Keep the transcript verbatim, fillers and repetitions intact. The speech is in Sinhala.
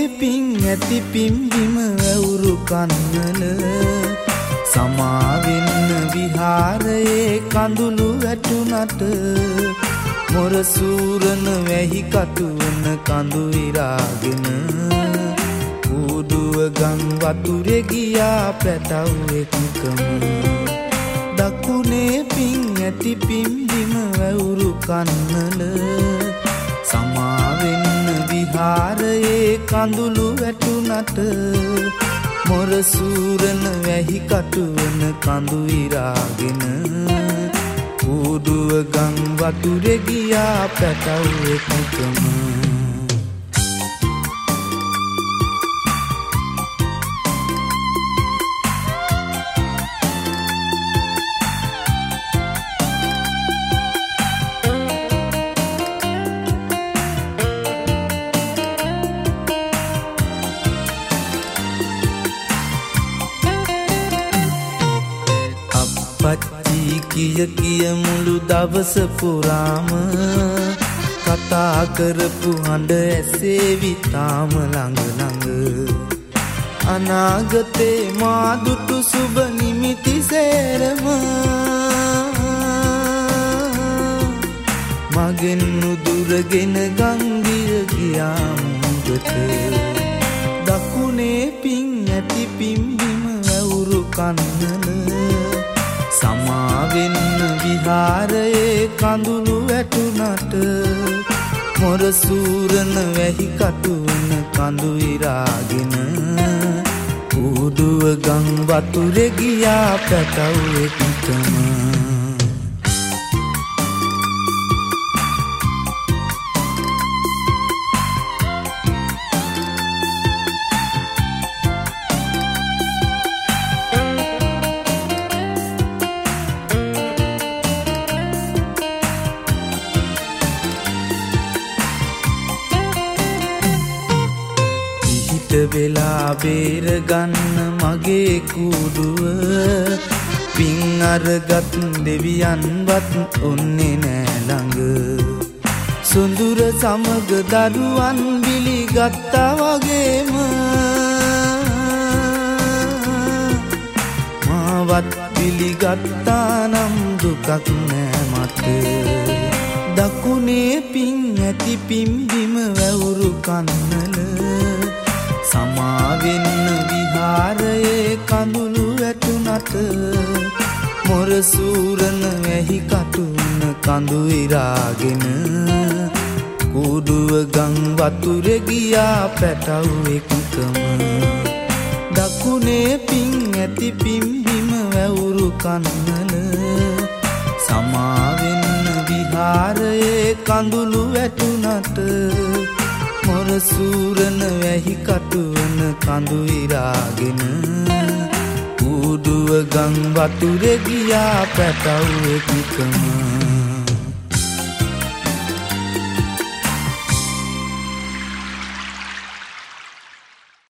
පිං ඇති පිම්බිම වැවුරු කන්නල සමාවෙන්න විහාරයේ කඳුළු වැටුනට මොරසූරන වැහි කටුවන කඳු ඉරාගෙන ඌඩුව ගම් වතුරේ ගියා පැටව් එක්කම දකුණේ පිං ඇති පිම්බිම වැවුරු කන්නල සමාවෙන්න විහාරයේ කඳුළු වැටුනට මොරසූරන වැහි කටුවන කඳු ඉරාගෙන ඌඩුව ගම් වතුරේ ගියා පැටව් එක්කම කිය කිය මුළු දවස පුරාම කතා කරපු හඬ ඇසේවි තාම ළඟ ළඟ අනාගතේ මා දුටු සුබ නිමිති සේරම මගෙන් නුදුරගෙන ගංගිය ගියා මුඟට දකුණේ පිං ඇති පිම්බිම වැවුරු කන්නල සමාවෙන්න විහාරයේ කඳුළු වැටුනට මොරසූරන වැහි කටුවන කඳු ඉරාගෙන ඌඩුව ගම් වතුරේ ගියා පැටව් එක්කම වෙලා බේර ගන්න මගේ කුඩුව පිං අරගත් දෙවියන්වත් ඔන්නේ නෑ ළඟ සුඳුර සමග දරුවන් බිලි ගත්තා වගේම මාවත් බිලි ගත්තා නම් දුකක් නෑ මට දකුණේ පිං ඇති පිම්බිම වැවුරු කන්නල සමාවෙන්න විහාරයේ කඳුළු වැටුනට මොරසූරන වැහි කටුවන කඳු ඉරාගෙන ඌඩුව ගම් වතුරේ ගියා පැටව් එක්කම දකුණේ පිං ඇති පිම්බිම වැවුරු කන්නල සමාවෙන්න විහාරයේ කඳුළු වැටුනට මොරසූරන වැහි කටුවන කඳු ඉරාගෙන ඌඩුව ගම් වතුරේ ගියා පැටව් එක්කම